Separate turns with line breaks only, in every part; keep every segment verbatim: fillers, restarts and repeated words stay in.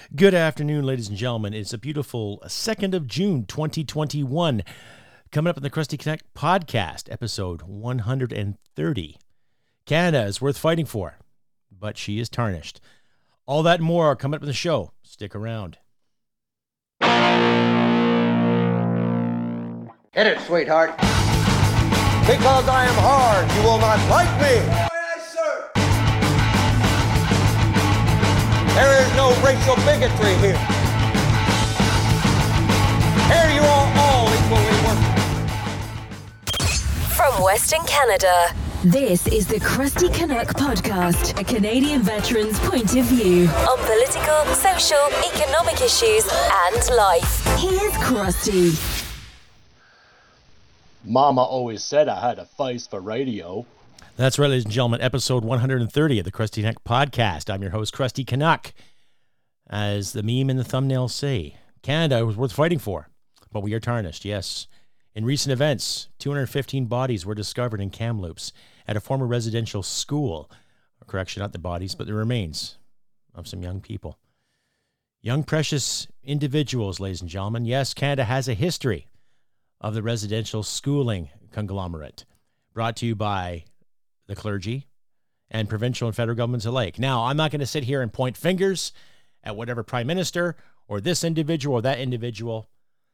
Good afternoon, ladies and gentlemen. It's a beautiful second of June, twenty twenty-one. Coming up in the Krusty Connect podcast, episode one hundred thirty. Canada is worth fighting for, but she is tarnished. All that and more coming up in the show. Stick around.
Hit it, sweetheart. Because I am hard, you will not like me. Yes, sir. There is no racial bigotry here. Here you are all equally worthless.
From Western Canada, this is the Krusty Canuck Podcast, a Canadian veteran's point of view on political, social, economic issues, and life. Here's Krusty.
Mama always said I had a face for radio.
That's right, ladies and gentlemen. Episode one hundred thirty of the Krusty Canuck Podcast. I'm your host, Krusty Canuck. As the meme and the thumbnail say, Canada was worth fighting for, but we are tarnished, yes. In recent events, two hundred fifteen bodies were discovered in Kamloops at a former residential school. Correction, not the bodies, but the remains of some young people. Young, precious individuals, ladies and gentlemen. Yes, Canada has a history of the residential schooling conglomerate, brought to you by the clergy and provincial and federal governments alike. Now, I'm not going to sit here and point fingers at whatever prime minister or this individual or that individual.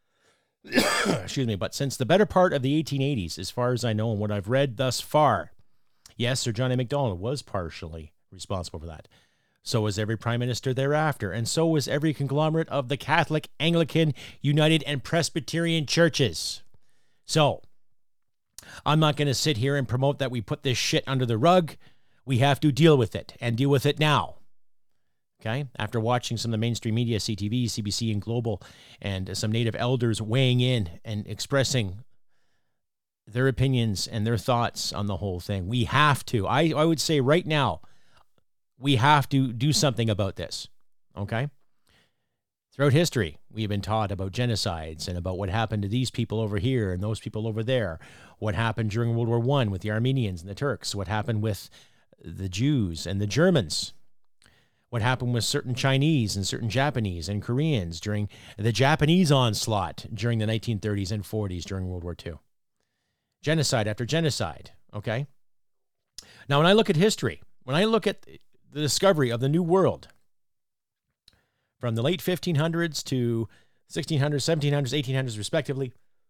Excuse me, but since the better part of the eighteen eighties, as far as I know and what I've read thus far, yes, Sir John A. Macdonald was partially responsible for that. So was every prime minister thereafter, and so was every conglomerate of the Catholic, Anglican, United, and Presbyterian churches. So, I'm not going to sit here and promote that we put this shit under the rug. We have to deal with it, and deal with it now. Okay? After watching some of the mainstream media, C T V, C B C, and Global, and some Native elders weighing in and expressing their opinions and their thoughts on the whole thing, we have to. I, I would say right now, we have to do something about this, okay? Throughout history, we have been taught about genocides and about what happened to these people over here and those people over there, what happened during World War One with the Armenians and the Turks, what happened with the Jews and the Germans, what happened with certain Chinese and certain Japanese and Koreans during the Japanese onslaught during the nineteen thirties and forties during World War Two. Genocide after genocide, okay? Now, when I look at history, when I look at the discovery of the New World, from the late fifteen hundreds to sixteen hundreds, seventeen hundreds, eighteen hundreds, respectively,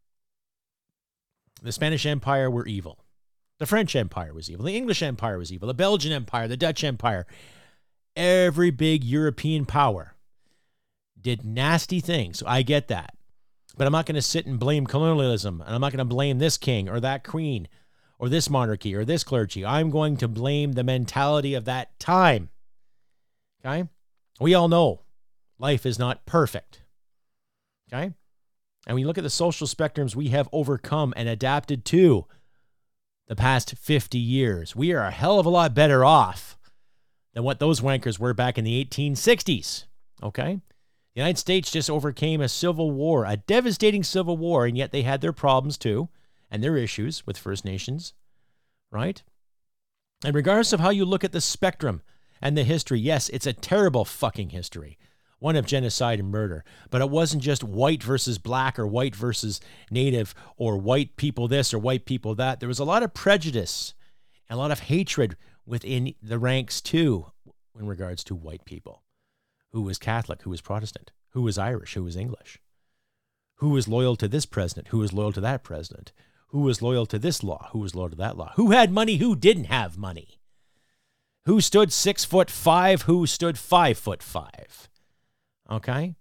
the Spanish Empire were evil. The French Empire was evil. The English Empire was evil. The Belgian Empire, the Dutch Empire. Every big European power did nasty things. So I get that. But I'm not going to sit and blame colonialism, and I'm not going to blame this king or that queen or this monarchy or this clergy. I'm going to blame the mentality of that time. Okay? We all know life is not perfect. Okay? And when you look at the social spectrums we have overcome and adapted to the past fifty years, we are a hell of a lot better off than what those wankers were back in the eighteen sixties. Okay? The United States just overcame a civil war, a devastating civil war, and yet they had their problems too, and their issues with First Nations, right? And regardless of how you look at the spectrum and the history, yes, it's a terrible fucking history, one of genocide and murder, but it wasn't just white versus black or white versus native or white people this or white people that. There was a lot of prejudice and a lot of hatred within the ranks too in regards to white people. Who was Catholic, who was Protestant, who was Irish, who was English, who was loyal to this president, who was loyal to that president, who was loyal to this law, who was loyal to that law, who had money, who didn't have money, who stood six foot five, who stood five foot five. Okay?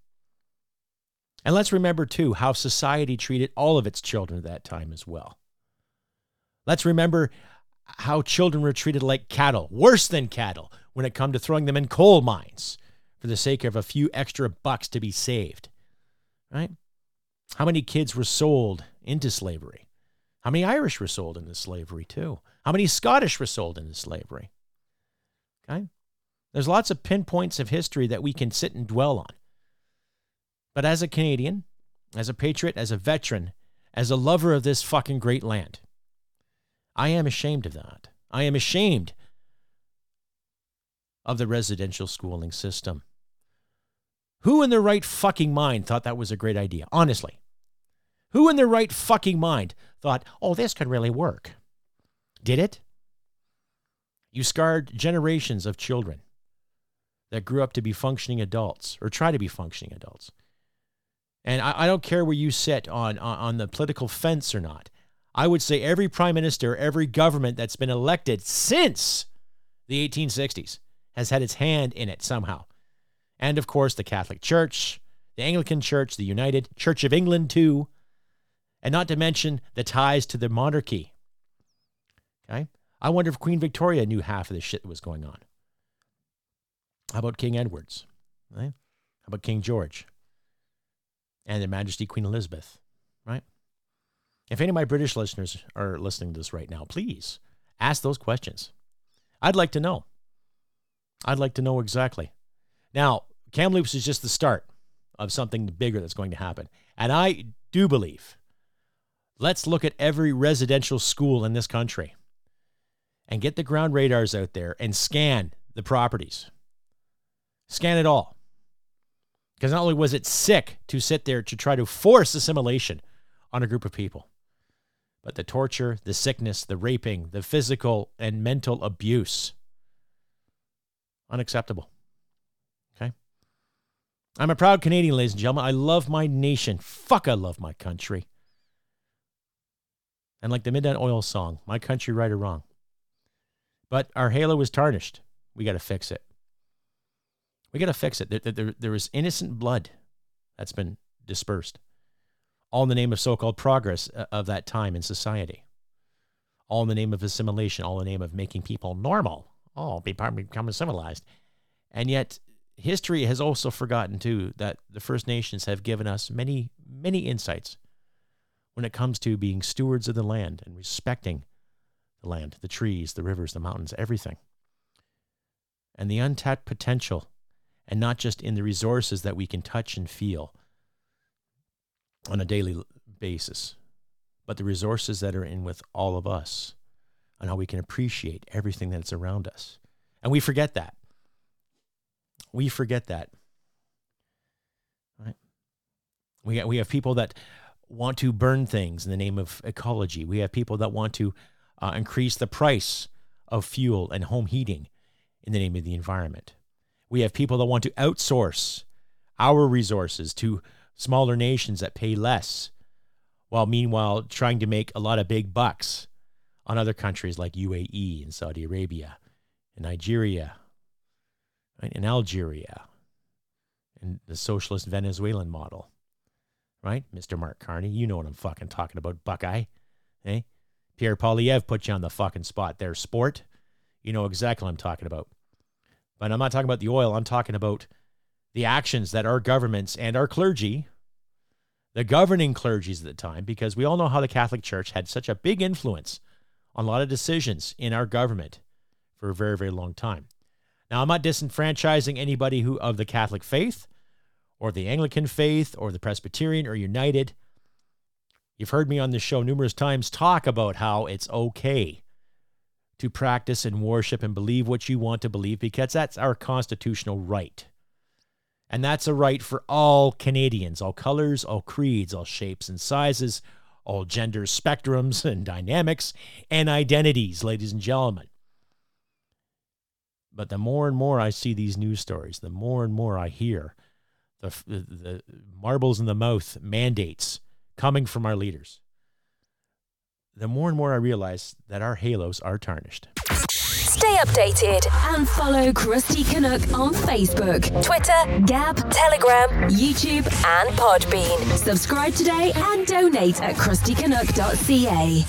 And let's remember too how society treated all of its children at that time as well. Let's remember how children were treated like cattle, worse than cattle, when it come to throwing them in coal mines for the sake of a few extra bucks to be saved, right? How many kids were sold into slavery? How many Irish were sold into slavery too? How many Scottish were sold into slavery? Okay? There's lots of pinpoints of history that we can sit and dwell on. But as a Canadian, as a patriot, as a veteran, as a lover of this fucking great land, I am ashamed of that. I am ashamed of the residential schooling system. Who in their right fucking mind thought that was a great idea? Honestly. Who in their right fucking mind thought, oh, this could really work? Did it? You scarred generations of children that grew up to be functioning adults or try to be functioning adults. And I, I don't care where you sit on, on, on the political fence or not. I would say every prime minister, every government that's been elected since the eighteen sixties has had its hand in it somehow. And, of course, the Catholic Church, the Anglican Church, the United Church of England, too. And not to mention the ties to the monarchy. Okay? I wonder if Queen Victoria knew half of the shit that was going on. How about King Edward's? Right? How about King George? And Their Majesty Queen Elizabeth, right? If any of my British listeners are listening to this right now, please ask those questions. I'd like to know. I'd like to know exactly. Now, Kamloops is just the start of something bigger that's going to happen. And I do believe, let's look at every residential school in this country and get the ground radars out there and scan the properties. Scan it all. Because not only was it sick to sit there to try to force assimilation on a group of people, but the torture, the sickness, the raping, the physical and mental abuse. Unacceptable. Okay? I'm a proud Canadian, ladies and gentlemen. I love my nation. Fuck, I love my country. And like the Midnight Oil song, my country, right or wrong. But our halo is tarnished. We got to fix it. We got to fix it. There, there, there is innocent blood that's been dispersed. All in the name of so-called progress of that time in society. All in the name of assimilation. All in the name of making people normal. Oh, become civilized. And yet, history has also forgotten, too, that the First Nations have given us many, many insights when it comes to being stewards of the land and respecting the land, the trees, the rivers, the mountains, everything. And the untapped potential, and not just in the resources that we can touch and feel on a daily basis, but the resources that are in with all of us and how we can appreciate everything that's around us. And we forget that. We forget that. Right? We, we have people that want to burn things in the name of ecology. We have people that want to uh, increase the price of fuel and home heating in the name of the environment. We have people that want to outsource our resources to smaller nations that pay less, while meanwhile trying to make a lot of big bucks on other countries like U A E and Saudi Arabia and Nigeria right, and Algeria and the socialist Venezuelan model. Right? Mister Mark Carney, you know what I'm fucking talking about, Buckeye. Hey? Pierre Poilievre put you on the fucking spot there, sport. You know exactly what I'm talking about. But I'm not talking about the oil. I'm talking about the actions that our governments and our clergy, the governing clergies at the time, because we all know how the Catholic Church had such a big influence on a lot of decisions in our government for a very, very long time. Now, I'm not disenfranchising anybody who of the Catholic faith or the Anglican faith or the Presbyterian or United. You've heard me on this show numerous times talk about how it's okay to practice and worship and believe what you want to believe, because that's our constitutional right. And that's a right for all Canadians, all colors, all creeds, all shapes and sizes, all gender spectrums and dynamics and identities, ladies and gentlemen. But the more and more I see these news stories, the more and more I hear the, the, the marbles in the mouth mandates coming from our leaders, the more and more I realize that our halos are tarnished.
Stay updated and follow Krusty Canuck on Facebook, Twitter, Gab, Telegram, YouTube, and Podbean. Subscribe today and donate at krusty canuck dot c a.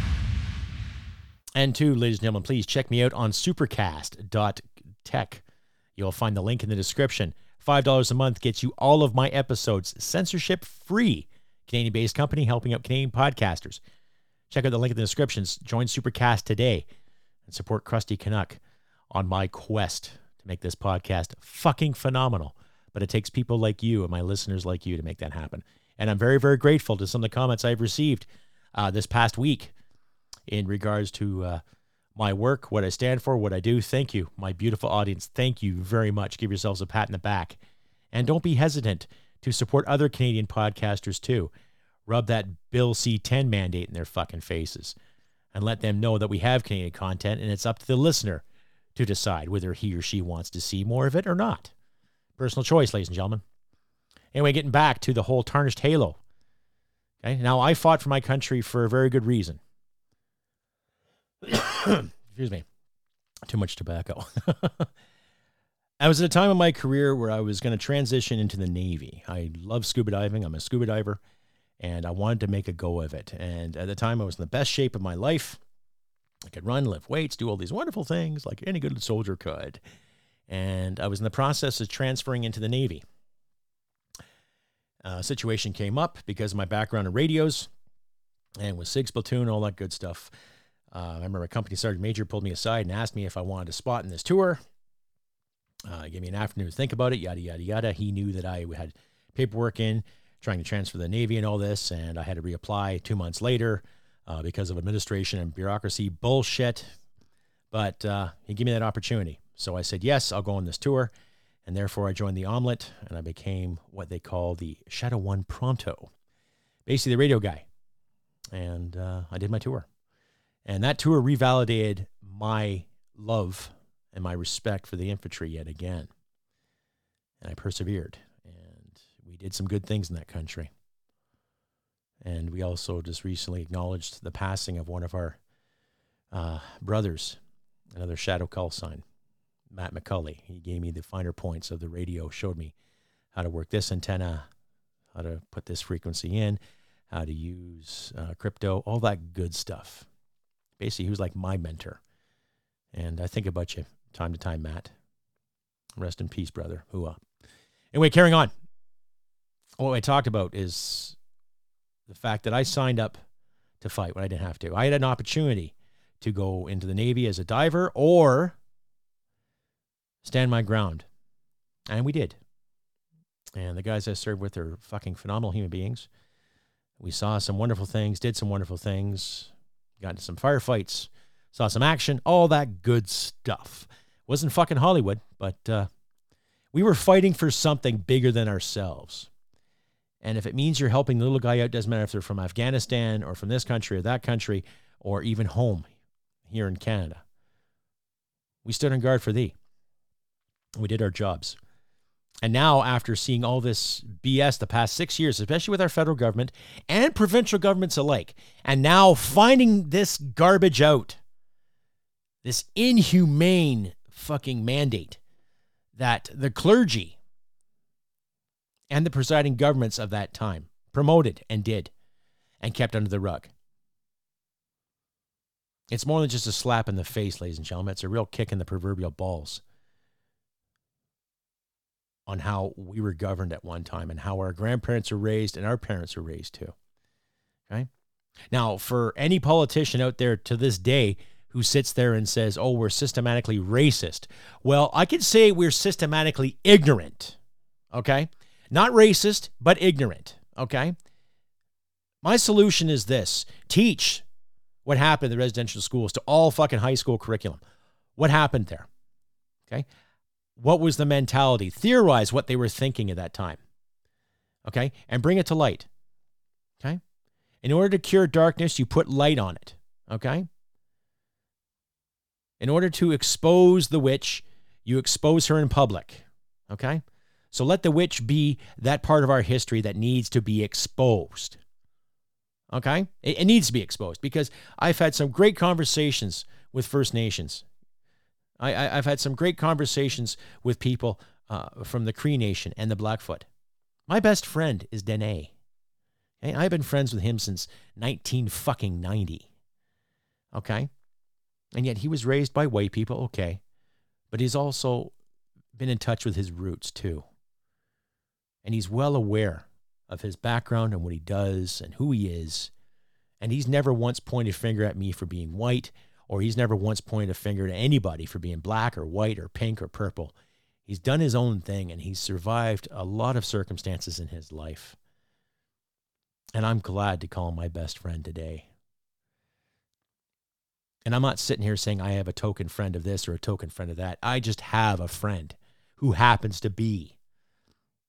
And two, ladies and gentlemen, please check me out on supercast dot tech. You'll find the link in the description. five dollars a month gets you all of my episodes censorship-free. Canadian-based company helping out Canadian podcasters. Check out the link in the descriptions. Join Supercast today and support Krusty Canuck on my quest to make this podcast fucking phenomenal. But it takes people like you and my listeners like you to make that happen. And I'm very, very grateful to some of the comments I've received uh, this past week in regards to uh, my work, what I stand for, what I do. Thank you, my beautiful audience. Thank you very much. Give yourselves a pat in the back And don't be hesitant to support other Canadian podcasters too. Rub that Bill C ten mandate in their fucking faces and let them know that we have Canadian content, and it's up to the listener to decide whether he or she wants to see more of it or not. Personal choice, ladies and gentlemen. Anyway, getting back to the whole tarnished halo. Okay, now I fought for my country for a very good reason. Excuse me. Too much tobacco. I was at a time in my career where I was going to transition into the Navy. I love scuba diving. I'm a scuba diver, and I wanted to make a go of it. And at the time, I was in the best shape of my life. I could run, lift weights, do all these wonderful things like any good soldier could. And I was in the process of transferring into the Navy. A situation came up because of my background in radios and with SIGS platoon, all that good stuff. Uh, I remember a company sergeant major pulled me aside and asked me if I wanted a spot in this tour. Uh, gave me an afternoon to think about it, yada, yada, yada. He knew that I had paperwork in, trying to transfer to the Navy and all this, and I had to reapply two months later uh, because of administration and bureaucracy bullshit. But uh, he gave me that opportunity. So I said, yes, I'll go on this tour. And therefore, I joined the Omelette, and I became what they call the Shadow One Pronto, basically the radio guy. And uh, I did my tour. And that tour revalidated my love and my respect for the infantry yet again. And I persevered. And we did some good things in that country. And we also just recently acknowledged the passing of one of our uh, brothers, another Shadow call sign, Matt McCulley. He gave me the finer points of the radio, showed me how to work this antenna, how to put this frequency in, how to use uh, crypto, all that good stuff. Basically, he was like my mentor. And I think about you time to time, Matt. Rest in peace, brother. Hooah. Anyway, carrying on. What I talked about is the fact that I signed up to fight when I didn't have to. I had an opportunity to go into the Navy as a diver or stand my ground. And we did. And the guys I served with are fucking phenomenal human beings. We saw some wonderful things, did some wonderful things, got into some firefights, saw some action, all that good stuff. Wasn't fucking Hollywood, but uh, we were fighting for something bigger than ourselves. And if it means you're helping the little guy out, doesn't matter if they're from Afghanistan or from this country or that country or even home here in Canada. We stood on guard for thee. We did our jobs. And now, after seeing all this B S the past six years, especially with our federal government and provincial governments alike, and now finding this garbage out, this inhumane fucking mandate that the clergy and the presiding governments of that time promoted and did and kept under the rug. It's more than just a slap in the face, ladies and gentlemen. It's a real kick in the proverbial balls on how we were governed at one time and how our grandparents were raised and our parents were raised too. Okay? Now, for any politician out there to this day who sits there and says, oh, we're systematically racist. Well, I could say we're systematically ignorant. Okay? Not racist, but ignorant. Okay? My solution is this. Teach what happened in the residential schools to all fucking high school curriculum. What happened there? Okay? What was the mentality? Theorize what they were thinking at that time. Okay? And bring it to light. Okay? In order to cure darkness, you put light on it. Okay? In order to expose the witch, you expose her in public. Okay? So let the witch be that part of our history that needs to be exposed. Okay? It, it needs to be exposed because I've had some great conversations with First Nations. I, I, I've had some great conversations with people uh, from the Cree Nation and the Blackfoot. My best friend is Dene. Okay? I've been friends with him since nineteen fucking ninety. Okay? And yet he was raised by white people, okay. But he's also been in touch with his roots too. And he's well aware of his background and what he does and who he is. And he's never once pointed a finger at me for being white, or he's never once pointed a finger to anybody for being black or white or pink or purple. He's done his own thing, and he's survived a lot of circumstances in his life. And I'm glad to call him my best friend today. And I'm not sitting here saying I have a token friend of this or a token friend of that. I just have a friend who happens to be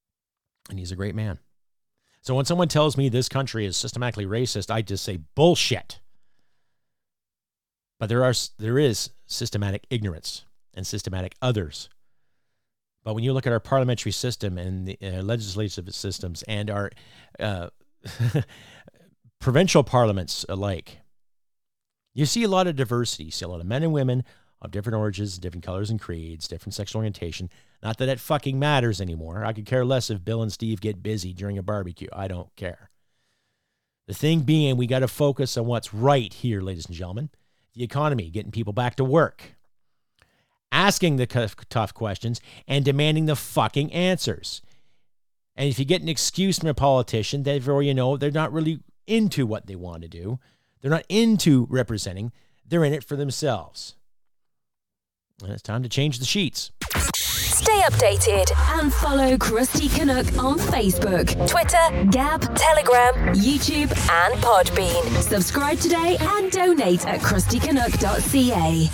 And he's a great man. So when someone tells me this country is systematically racist, I just say bullshit. But there are there is systematic ignorance and systematic others. But when you look at our parliamentary system and the uh, legislative systems and our uh, provincial parliaments alike, you see a lot of diversity. You see a lot of men and women of different origins, different colors and creeds, different sexual orientation. Not that it fucking matters anymore. I could care less if Bill and Steve get busy during a barbecue. I don't care. The thing being, we got to focus on what's right here, ladies and gentlemen. The economy, getting people back to work, asking the tough questions, and demanding the fucking answers. And if you get an excuse from a politician, therefore you know they're not really into what they want to do. They're not into representing. They're in it for themselves. And it's time to change the sheets.
Stay updated and follow Krusty Canuck on Facebook, Twitter, Gab, Telegram, YouTube, and Podbean. Subscribe today and donate at krusty canuck dot c a.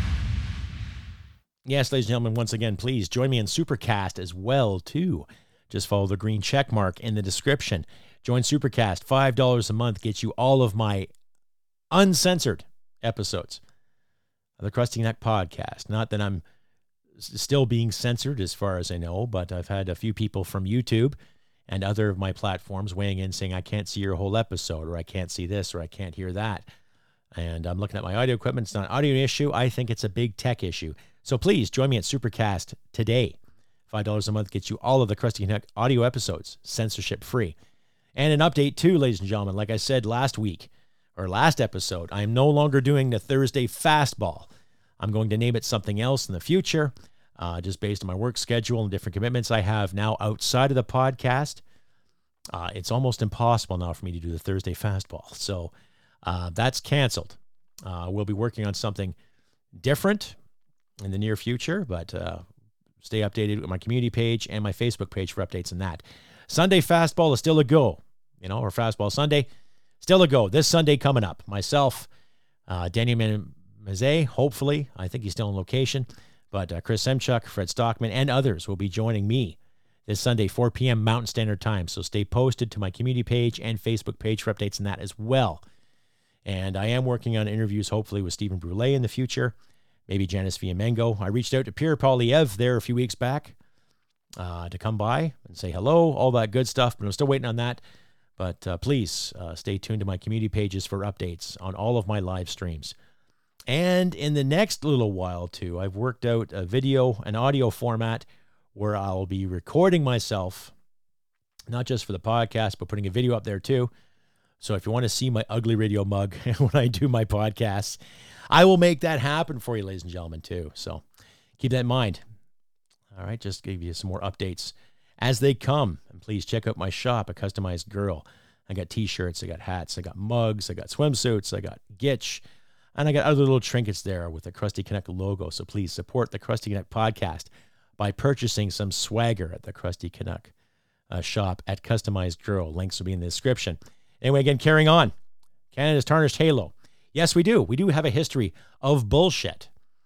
Yes, ladies and gentlemen, once again, please join me in Supercast as well, too. Just follow the green check mark in the description. Join Supercast. five dollars a month gets you all of my uncensored episodes of the Krusty Canuck podcast. Not that I'm still being censored as far as I know, but I've had a few people from YouTube and other of my platforms weighing in saying I can't see your whole episode, or I can't see this, or I can't hear that. And I'm looking at my audio equipment. It's not an audio issue. I think it's a big tech issue. So please join me at Supercast today. five dollars a month gets you all of the Krusty Canuck audio episodes, censorship free. And an update too, ladies and gentlemen. Like I said last week, or last episode, I am no longer doing the Thursday fastball. I'm going to name it something else in the future. Uh, just based on my work schedule and different commitments I have now outside of the podcast. Uh, it's almost impossible now for me to do the Thursday fastball. So uh, that's canceled. Uh, we'll be working on something different in the near future, but uh, stay updated with my community page and my Facebook page for updates on that. Sunday fastball is still a go, you know, or fastball Sunday, still a go. This Sunday coming up. Myself, uh, Daniel Mazet, hopefully, I think he's still on location. But uh, Chris Semchuk, Fred Stockman, and others will be joining me this Sunday, four p.m. Mountain Standard Time. So stay posted to my community page and Facebook page for updates on that as well. And I am working on interviews, hopefully, with Stephen Brule in the future, maybe Janice Fiamengo. I reached out to Pierre Poilievre there a few weeks back uh, to come by and say hello, all that good stuff, but I'm still waiting on that. But uh, please uh, stay tuned to my community pages for updates on all of my live streams. And in the next little while, too, I've worked out a video and audio format where I'll be recording myself, not just for the podcast, but putting a video up there, too. So if you want to see my ugly radio mug when I do my podcasts, I will make that happen for you, ladies and gentlemen, too. So keep that in mind. All right, just give you some more updates as they come. And please check out my shop, A Customized Girl. I got T-shirts, I got hats, I got mugs, I got swimsuits, I got Gitch. And I got other little trinkets there with the Krusty Canuck logo. So please support the Krusty Canuck podcast by purchasing some swagger at the Krusty Canuck uh, shop at Customized Girl. Links will be in the description. Anyway, again, carrying on. Canada's tarnished halo. Yes, we do. We do have a history of bullshit.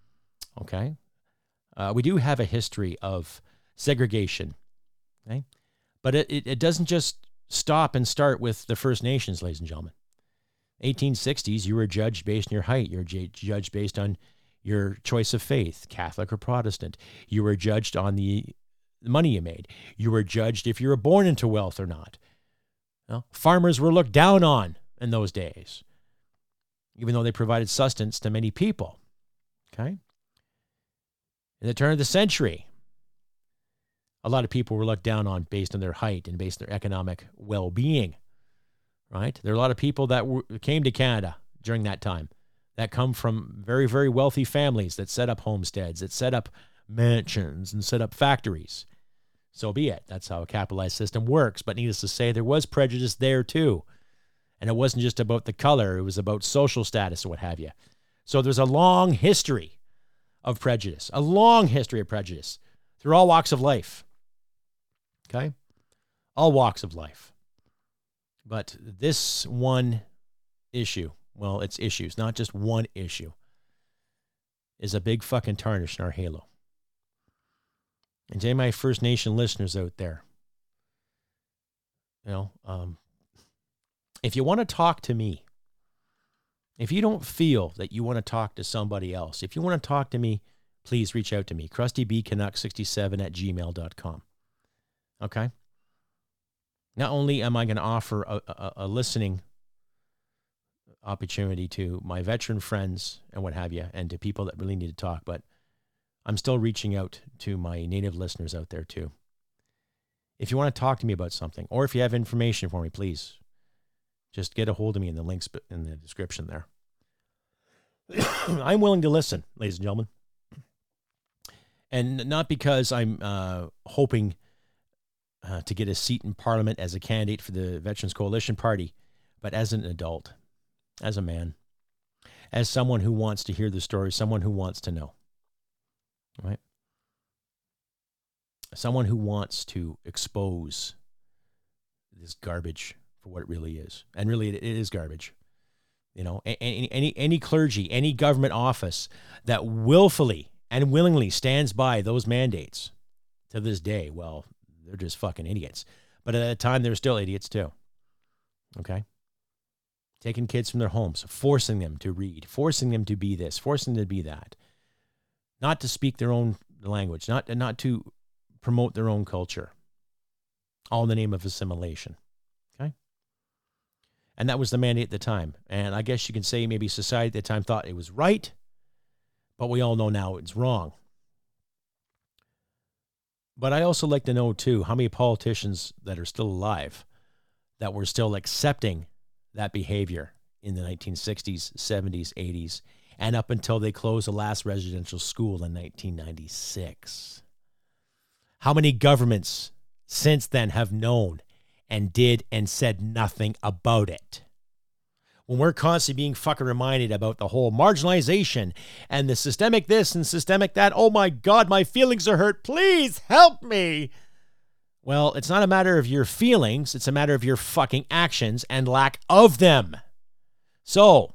Okay? Uh, we do have a history of segregation. Okay? But it, it, it doesn't just stop and start with the First Nations, ladies and gentlemen. eighteen sixties, you were judged based on your height. You were j- judged based on your choice of faith, Catholic or Protestant. You were judged on the money you made. You were judged if you were born into wealth or not. Well, farmers were looked down on in those days, even though they provided sustenance to many people. Okay? In the turn of the century, a lot of people were looked down on based on their height and based on their economic well-being. Right? There are a lot of people that w- came to Canada during that time that come from very, very wealthy families that set up homesteads, that set up mansions and set up factories. So be it. That's how a capitalized system works. But needless to say, there was prejudice there too. And it wasn't just about the color. It was about social status or what have you. So there's a long history of prejudice, a long history of prejudice through all walks of life. Okay? All walks of life. But this one issue, well, it's issues, not just one issue, is a big fucking tarnish in our halo. And to my First Nation listeners out there, You know, um, if you want to talk to me, if you don't feel that you want to talk to somebody else, if you want to talk to me, please reach out to me, krusty b canuck sixty-seven at gmail dot com. Okay? Not only am I going to offer a, a, a listening opportunity to my veteran friends and what have you, and to people that really need to talk, but I'm still reaching out to my native listeners out there too. If you want to talk to me about something, or if you have information for me, please just get a hold of me in the links in the description there. I'm willing to listen, ladies and gentlemen. And not because I'm uh, hoping uh, to get a seat in Parliament as a candidate for the Veterans Coalition Party, but as an adult, as a man, as someone who wants to hear the story, someone who wants to know, right? Someone who wants to expose this garbage for what it really is. And really, it is garbage. You know, any, any, any clergy, any government office that willfully and willingly stands by those mandates to this day, well, they're just fucking idiots. But at the time, they're still idiots too. Okay? Taking kids from their homes, forcing them to read, forcing them to be this, forcing them to be that. Not to speak their own language, not, not to promote their own culture. All in the name of assimilation. Okay? And that was the mandate at the time. And I guess you can say maybe society at the time thought it was right, but we all know now it's wrong. But I also like to know, too, how many politicians that are still alive that were still accepting that behavior in the nineteen sixties, seventies, eighties, and up until they closed the last residential school in nineteen ninety-six. How many governments since then have known and did and said nothing about it? When we're constantly being fucking reminded about the whole marginalization and the systemic this and systemic that, oh my God, my feelings are hurt, please help me. Well, it's not a matter of your feelings, it's a matter of your fucking actions and lack of them. So,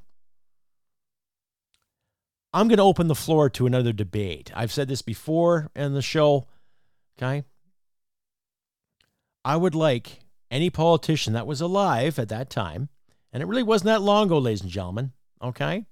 I'm going to open the floor to another debate. I've said this before in the show, okay? I would like any politician that was alive at that time, and it really wasn't that long ago, ladies and gentlemen, okay,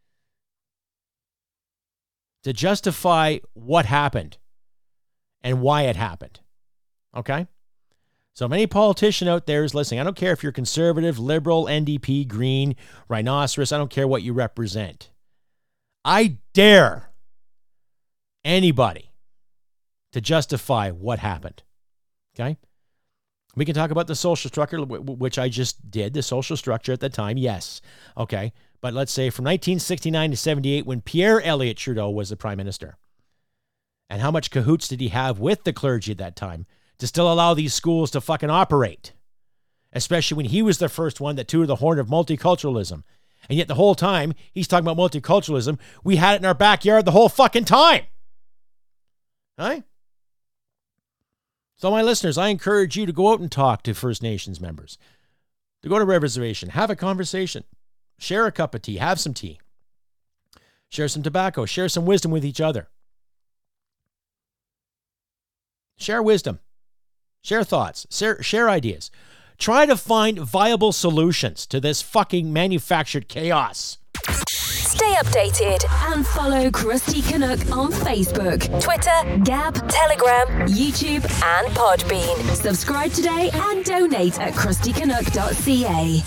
to justify what happened and why it happened, okay? So if any politician out there is listening, I don't care if you're conservative, liberal, N D P, Green, Rhinoceros, I don't care what you represent. I dare anybody to justify what happened, okay? We can talk about the social structure, which I just did, the social structure at the time, yes, okay? But let's say from nineteen sixty-nine to seventy-eight, when Pierre Elliott Trudeau was the prime minister, and how much cahoots did he have with the clergy at that time to still allow these schools to fucking operate, especially when he was the first one that tooted the horn of multiculturalism. And yet the whole time he's talking about multiculturalism, we had it in our backyard the whole fucking time. Right? So my listeners, I encourage you to go out and talk to First Nations members, to go to a reservation, have a conversation, share a cup of tea, have some tea, share some tobacco, share some wisdom with each other. Share wisdom, share thoughts, share, share ideas. Try to find viable solutions to this fucking manufactured chaos.
Stay updated and follow Krusty Canuck on Facebook, Twitter, Gab, Telegram, YouTube, and Podbean. Subscribe today and donate at krusty canuck dot c a.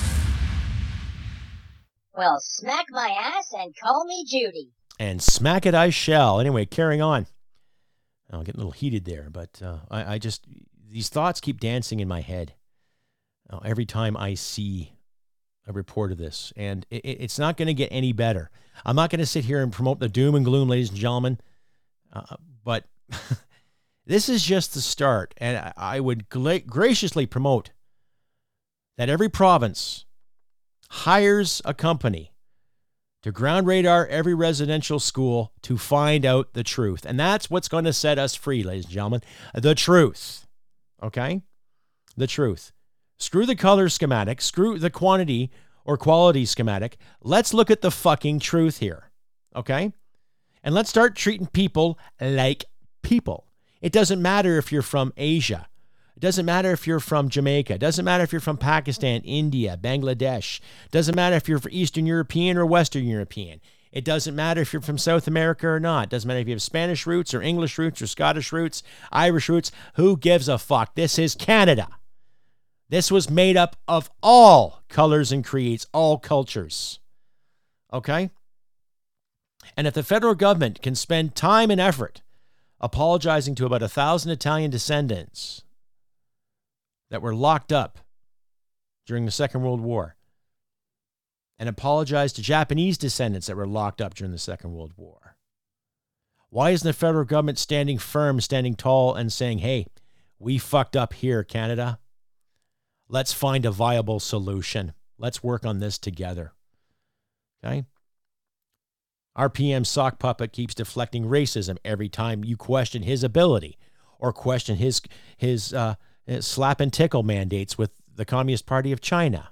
Well, smack my ass and call me Judy.
And smack it I shall. Anyway, carrying on. I'm getting a little heated there, but uh, I, I just, these thoughts keep dancing in my head uh, every time I see a report of this, and it, it's not going to get any better. I'm not going to sit here and promote the doom and gloom, ladies and gentlemen, uh, but this is just the start, and I, I would gla- graciously promote that every province hires a company to ground radar every residential school to find out the truth, and that's what's going to set us free, ladies and gentlemen, the truth, okay? The truth. Screw the color schematic. Screw the quantity or quality schematic. Let's look at the fucking truth here, okay? And let's start treating people like people. It doesn't matter if you're from Asia. It doesn't matter if you're from Jamaica. It doesn't matter if you're from Pakistan, India, Bangladesh. It doesn't matter if you're Eastern European or Western European. It doesn't matter if you're from South America or not. It doesn't matter if you have Spanish roots or English roots or Scottish roots, Irish roots. Who gives a fuck? This is Canada. This was made up of all colors and creeds, all cultures. Okay? And if the federal government can spend time and effort apologizing to about a thousand Italian descendants that were locked up during the Second World War, and apologize to Japanese descendants that were locked up during the Second World War, why isn't the federal government standing firm, standing tall, and saying, hey, we fucked up here, Canada. Let's find a viable solution. Let's work on this together. Okay? Our P M sock puppet keeps deflecting racism every time you question his ability or question his, his, uh, his slap and tickle mandates with the Communist Party of China.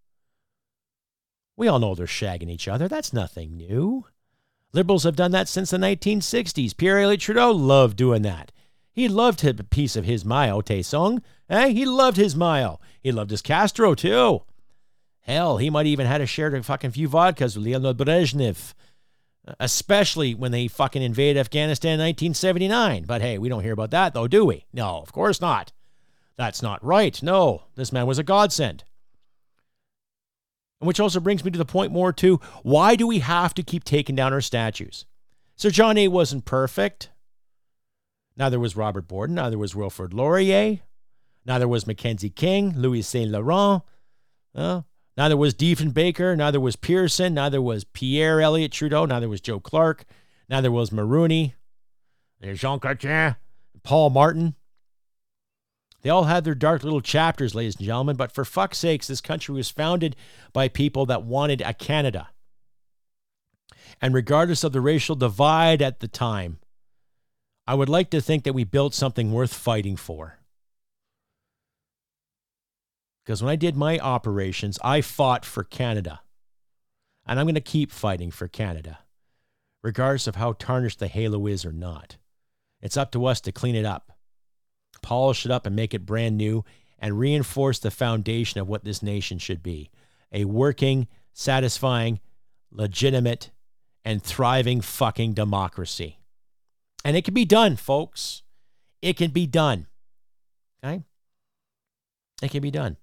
We all know they're shagging each other. That's nothing new. Liberals have done that since the nineteen sixties. Pierre-Elliott Trudeau loved doing that. He loved a piece of his Mao Tse-tung. Eh? He loved his Mao. He loved his Castro, too. Hell, he might even had a share of fucking few vodkas with Leonid Brezhnev, especially when they fucking invaded Afghanistan in nineteen seventy-nine. But hey, we don't hear about that, though, do we? No, of course not. That's not right. No, this man was a godsend. Which also brings me to the point more, too. Why do we have to keep taking down our statues? Sir John A. wasn't perfect. Neither was Robert Borden. Neither was Wilfrid Laurier. Neither was Mackenzie King, Louis Saint Laurent. Uh, neither was Diefenbaker. Neither was Pearson. Neither was Pierre-Elliott Trudeau. Neither was Joe Clark. Neither was Mulroney. There's Jean Chrétien. Paul Martin. They all had their dark little chapters, ladies and gentlemen, but for fuck's sakes, this country was founded by people that wanted a Canada. And regardless of the racial divide at the time, I would like to think that we built something worth fighting for. Because when I did my operations, I fought for Canada. And I'm going to keep fighting for Canada, regardless of how tarnished the halo is or not. It's up to us to clean it up, polish it up and make it brand new, and reinforce the foundation of what this nation should be. A working, satisfying, legitimate, and thriving fucking democracy. And it can be done, folks. It can be done. Okay? It can be done.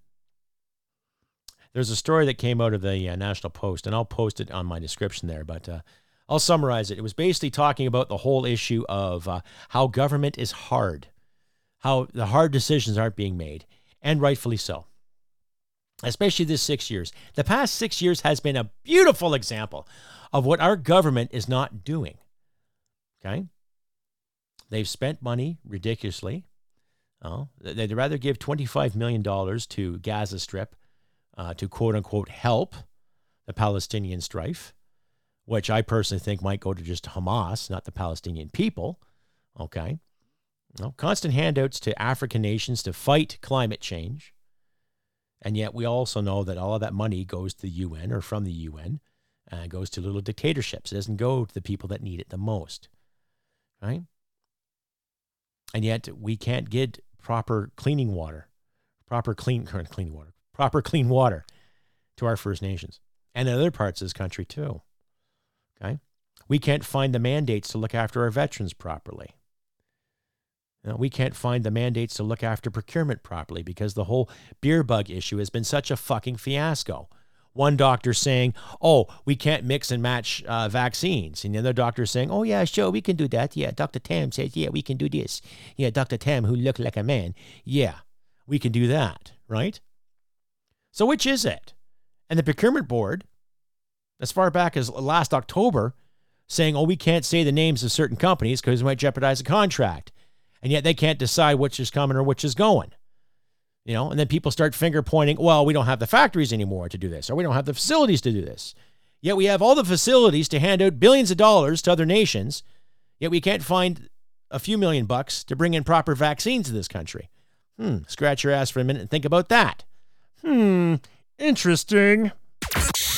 There's a story that came out of the uh, National Post, and I'll post it on my description there, but uh, I'll summarize it. It was basically talking about the whole issue of uh, how government is hard, how the hard decisions aren't being made, and rightfully so. Especially this six years. The past six years has been a beautiful example of what our government is not doing. Okay? They've spent money ridiculously. Oh, they'd rather give twenty-five million dollars to Gaza Strip uh, to quote-unquote help the Palestinian strife, which I personally think might go to just Hamas, not the Palestinian people. Okay? No, constant handouts to African nations to fight climate change. And yet we also know that all of that money goes to the U N or from the U N and goes to little dictatorships. It doesn't go to the people that need it the most. Right? And yet we can't get proper cleaning water, proper clean, clean water, proper clean water to our First Nations and in other parts of this country too. Okay? We can't find the mandates to look after our veterans properly. You know, we can't find the mandates to look after procurement properly because the whole beer bug issue has been such a fucking fiasco. One doctor saying, oh, we can't mix and match uh, vaccines. And the other doctor saying, oh, yeah, sure, we can do that. Yeah, Doctor Tam says, yeah, we can do this. Yeah, Doctor Tam, who looked like a man. Yeah, we can do that, right? So which is it? And the procurement board, as far back as last October, saying, oh, we can't say the names of certain companies because it might jeopardize a contract. And yet they can't decide which is coming or which is going. You know, and then people start finger pointing, well, we don't have the factories anymore to do this, or we don't have the facilities to do this. Yet we have all the facilities to hand out billions of dollars to other nations, yet we can't find a few million bucks to bring in proper vaccines to this country. Hmm, scratch your ass for a minute and think about that. Hmm, interesting.
Stay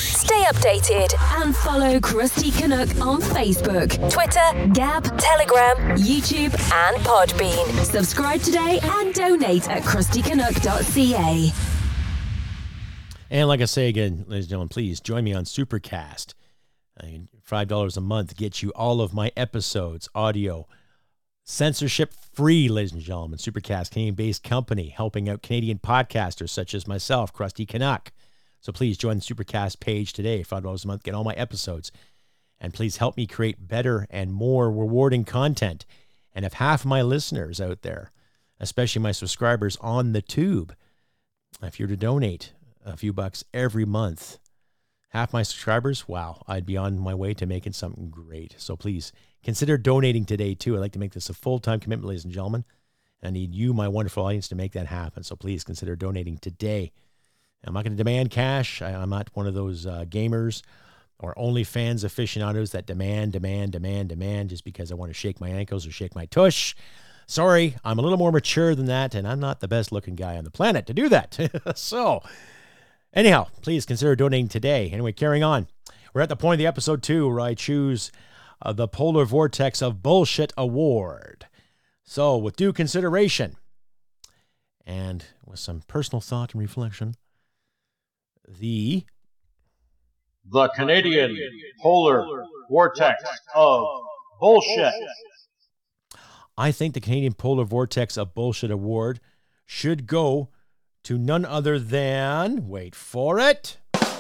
updated. And follow Krusty Canuck on Facebook, Twitter, Gab, Telegram, YouTube, and Podbean. Subscribe today and donate at krusty canuck dot c a.
And like I say again, ladies and gentlemen, please join me on Supercast. I mean, five dollars a month gets you all of my episodes, audio, censorship-free, ladies and gentlemen. Supercast, Canadian-based company, helping out Canadian podcasters such as myself, Krusty Canuck. So please join the Supercast page today, five dollars a month, get all my episodes. And please help me create better and more rewarding content. And if half of my listeners out there, especially my subscribers on the tube, if you're to donate a few bucks every month, half my subscribers, wow, I'd be on my way to making something great. So please consider donating today too. I'd like to make this a full-time commitment, ladies and gentlemen. I need you, my wonderful audience, to make that happen. So please consider donating today. I'm not going to demand cash. I, I'm not one of those uh, gamers or OnlyFans aficionados that demand, demand, demand, demand just because I want to shake my ankles or shake my tush. Sorry, I'm a little more mature than that, and I'm not the best-looking guy on the planet to do that. So, anyhow, please consider donating today. Anyway, carrying on. We're at the point of the episode two where I choose uh, the Polar Vortex of Bullshit Award. So, with due consideration and with some personal thought and reflection, the
The Canadian Polar Vortex of Bullshit.
I think the Canadian Polar Vortex of Bullshit Award should go to none other than, wait for it,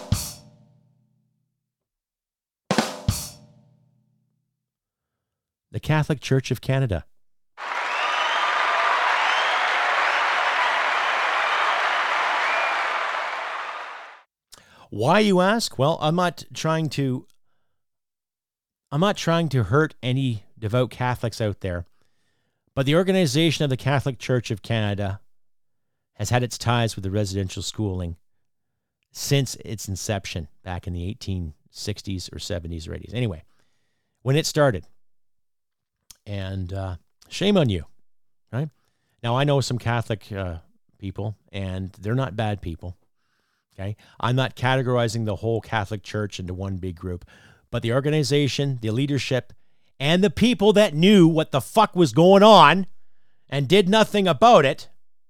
the Catholic Church of Canada. Why, you ask? Well, I'm not trying to I'm not trying to hurt any devout Catholics out there, but the organization of the Catholic Church of Canada has had its ties with the residential schooling since its inception back in the eighteen sixties or seventies or eighties. Anyway, when it started. And uh, shame on you, right? Now, I know some Catholic uh, people, and they're not bad people. Okay, I'm not categorizing the whole Catholic Church into one big group, but the organization, the leadership, and the people that knew what the fuck was going on and did nothing about it,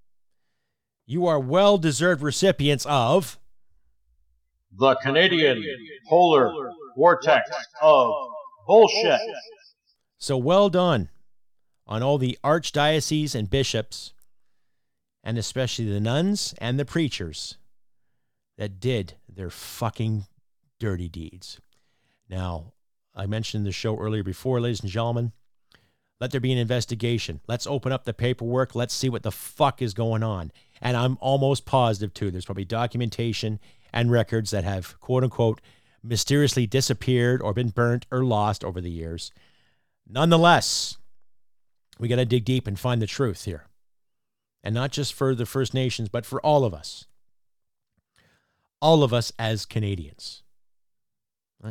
you are well-deserved recipients of
the Canadian Polar Vortex of Bullshit.
So well done on all the archdioceses and bishops, and especially the nuns and the preachers that did their fucking dirty deeds. Now, I mentioned in the show earlier before, ladies and gentlemen, let there be an investigation. Let's open up the paperwork. Let's see what the fuck is going on. And I'm almost positive, too, there's probably documentation and records that have, quote-unquote, mysteriously disappeared or been burnt or lost over the years. Nonetheless, we got to dig deep and find the truth here. And not just for the First Nations, but for all of us. All of us as Canadians. Right?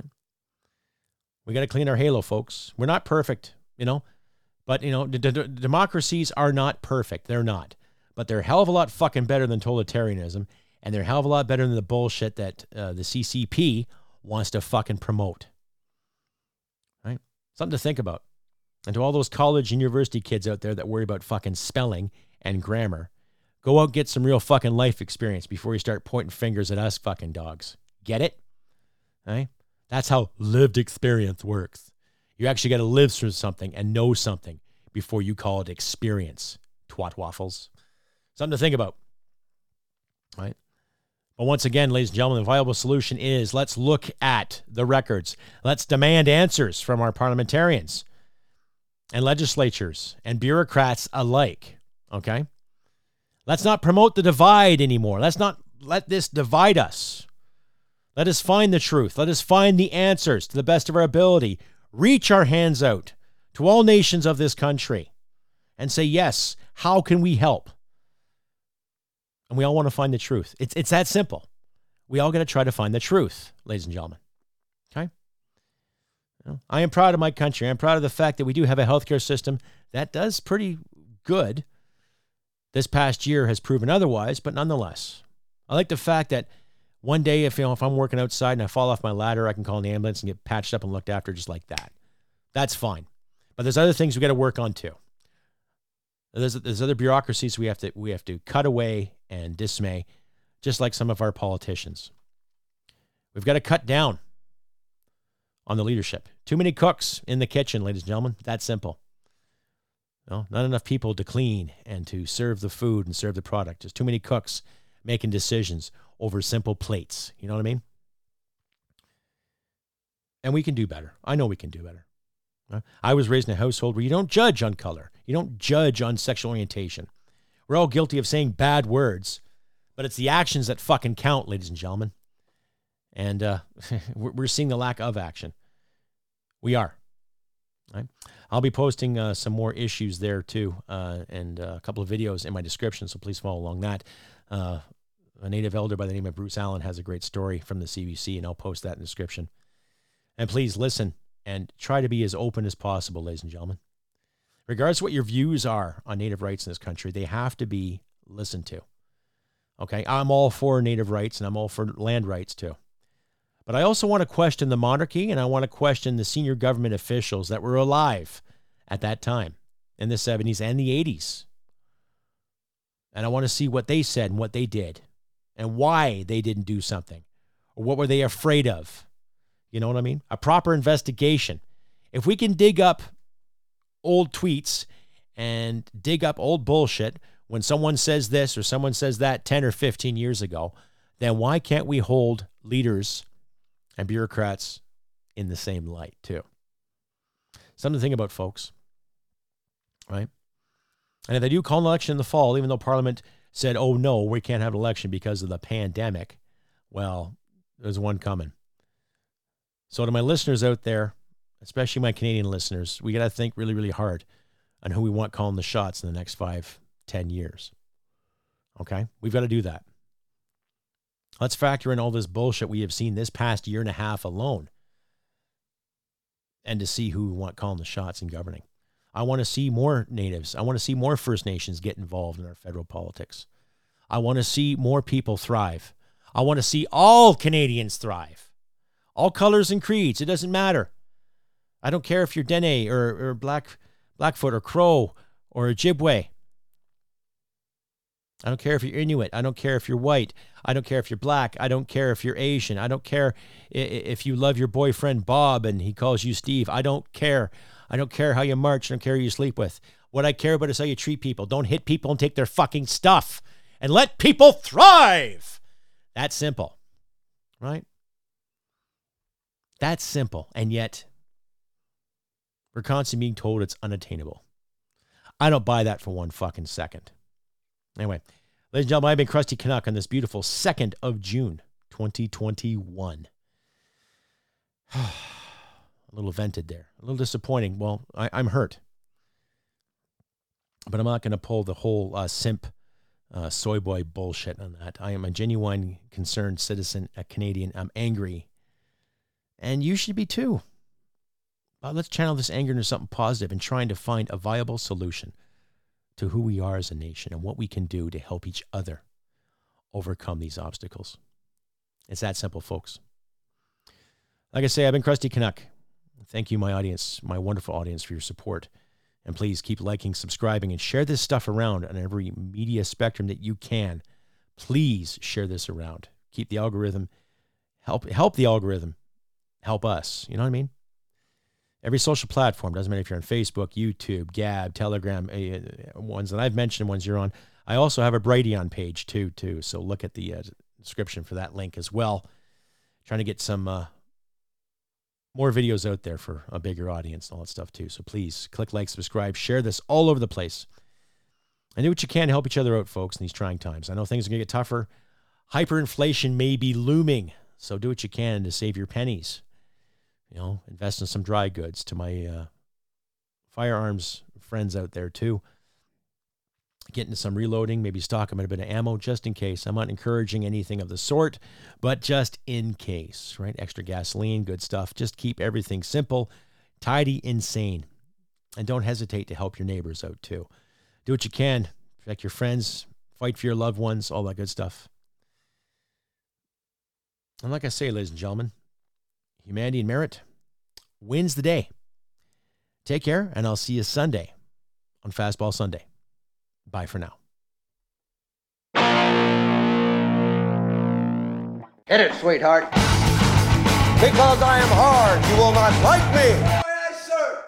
We got to clean our halo, folks. We're not perfect, you know. But, you know, d- d- democracies are not perfect. They're not. But they're a hell of a lot fucking better than totalitarianism. And they're a hell of a lot better than the bullshit that uh, the C C P wants to fucking promote. Right? Something to think about. And to all those college and university kids out there that worry about fucking spelling and grammar, go out and get some real fucking life experience before you start pointing fingers at us fucking dogs. Get it? Right? That's how lived experience works. You actually got to live through something and know something before you call it experience. Twat waffles. Something to think about. Right? But once again, ladies and gentlemen, the viable solution is let's look at the records. Let's demand answers from our parliamentarians and legislatures and bureaucrats alike. Okay? Let's not promote the divide anymore. Let's not let this divide us. Let us find the truth. Let us find the answers to the best of our ability. Reach our hands out to all nations of this country and say, yes, how can we help? And we all want to find the truth. It's, it's that simple. We all got to try to find the truth, ladies and gentlemen. Okay? You know, I am proud of my country. I'm proud of the fact that we do have a healthcare system that does pretty good. This past year has proven otherwise, but nonetheless, I like the fact that One day, if, you know, if I'm working outside and I fall off my ladder, I can call an ambulance and get patched up and looked after just like that. That's fine. But there's other things we got to work on too. There's, there's other bureaucracies we have to we have to cut away and dismay, just like some of our politicians. We've got to cut down on the leadership. Too many cooks in the kitchen, ladies and gentlemen. That simple. No, not enough people to clean and to serve the food and serve the product. There's too many cooks making decisions over simple plates. You know what I mean? And we can do better. I know we can do better. I was raised in a household where you don't judge on color. You don't judge on sexual orientation. We're all guilty of saying bad words, but it's the actions that fucking count, ladies and gentlemen. And uh, we're seeing the lack of action. We are. Right? I'll be posting uh, some more issues there too, uh, and uh, a couple of videos in my description, so please follow along that. Uh, a native elder by the name of Bruce Allen has a great story from the C B C, and I'll post that in the description. And please listen and try to be as open as possible, ladies and gentlemen. Regardless of what your views are on native rights in this country, they have to be listened to. Okay, I'm all for native rights, and I'm all for land rights too. But I also want to question the monarchy, and I want to question the senior government officials that were alive at that time in the seventies and the eighties. And I want to see what they said and what they did and why they didn't do something, or what were they afraid of. You know what I mean? A proper investigation. If we can dig up old tweets and dig up old bullshit when someone says this or someone says that ten or fifteen years ago, then why can't we hold leaders and bureaucrats in the same light too? Something to think about, folks. Right? And if they do call an election in the fall, even though Parliament said, oh no, we can't have an election because of the pandemic, well, there's one coming. So to my listeners out there, especially my Canadian listeners, we got to think really, really hard on who we want calling the shots in the next five, ten years. Okay? We've got to do that. Let's factor in all this bullshit we have seen this past year and a half alone, and to see who we want calling the shots and governing. I want to see more natives. I want to see more First Nations get involved in our federal politics. I want to see more people thrive. I want to see all Canadians thrive. All colors and creeds. It doesn't matter. I don't care if you're Dene or, or Black, Blackfoot or Crow or Ojibwe. I don't care if you're Inuit. I don't care if you're white. I don't care if you're black. I don't care if you're Asian. I don't care if you love your boyfriend Bob and he calls you Steve. I don't care. I don't care how you march. I don't care who you sleep with. What I care about is how you treat people. Don't hit people and take their fucking stuff. And let people thrive. That's simple. Right? That's simple. And yet, we're constantly being told it's unattainable. I don't buy that for one fucking second. Anyway, ladies and gentlemen, I've been Krusty Canuck on this beautiful second of June, twenty twenty-one. A little vented there. A little disappointing. Well, I, I'm hurt. But I'm not going to pull the whole uh, simp uh, soy boy bullshit on that. I am a genuine, concerned citizen, a Canadian. I'm angry. And you should be too. Uh, let's channel this anger into something positive and trying to find a viable solution to who we are as a nation and what we can do to help each other overcome these obstacles. It's that simple, folks. Like I say, I've been Krusty Canuck. Thank you, my audience, my wonderful audience, for your support. And please keep liking, subscribing, and share this stuff around on every media spectrum that you can. Please share this around. Keep the algorithm, help help the algorithm, help us. You know what I mean? Every social platform, doesn't matter if you're on Facebook, YouTube, Gab, Telegram, uh, ones that I've mentioned, ones you're on. I also have a Brighteon page too, too. So look at the uh, description for that link as well. Trying to get some uh, more videos out there for a bigger audience and all that stuff too. So please click like, subscribe, share this all over the place. And do what you can to help each other out, folks, in these trying times. I know things are going to get tougher. Hyperinflation may be looming. So do what you can to save your pennies. You know, invest in some dry goods. To my uh, firearms friends out there too, get into some reloading, maybe stock them in a bit of ammo just in case. I'm not encouraging anything of the sort, but just in case, right? Extra gasoline, good stuff. Just keep everything simple, tidy, insane. And don't hesitate to help your neighbors out too. Do what you can. Protect your friends, fight for your loved ones, all that good stuff. And like I say, ladies and gentlemen, humanity and merit wins the day. Take care, and I'll see you Sunday on Fastball Sunday. Bye for now.
Hit it, sweetheart. Because I am hard, you will not like me. Yes, sir.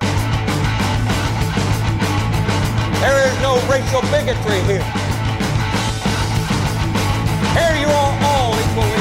There is no racial bigotry here. Here you are all equally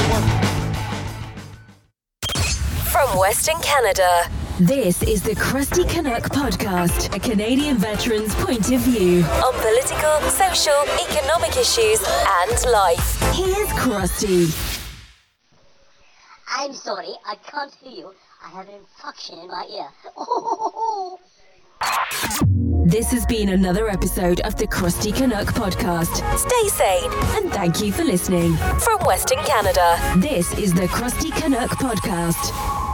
worthless.
From Western Canada, this is the Krusty Canuck Podcast, a Canadian veteran's point of view on political, social, economic issues and life. Here's Krusty.
I'm sorry, I can't hear you. I have an infection in my ear. Oh.
This has been another episode of the Krusty Canuck Podcast. Stay sane and thank you for listening. From Western Canada, this is the Krusty Canuck Podcast.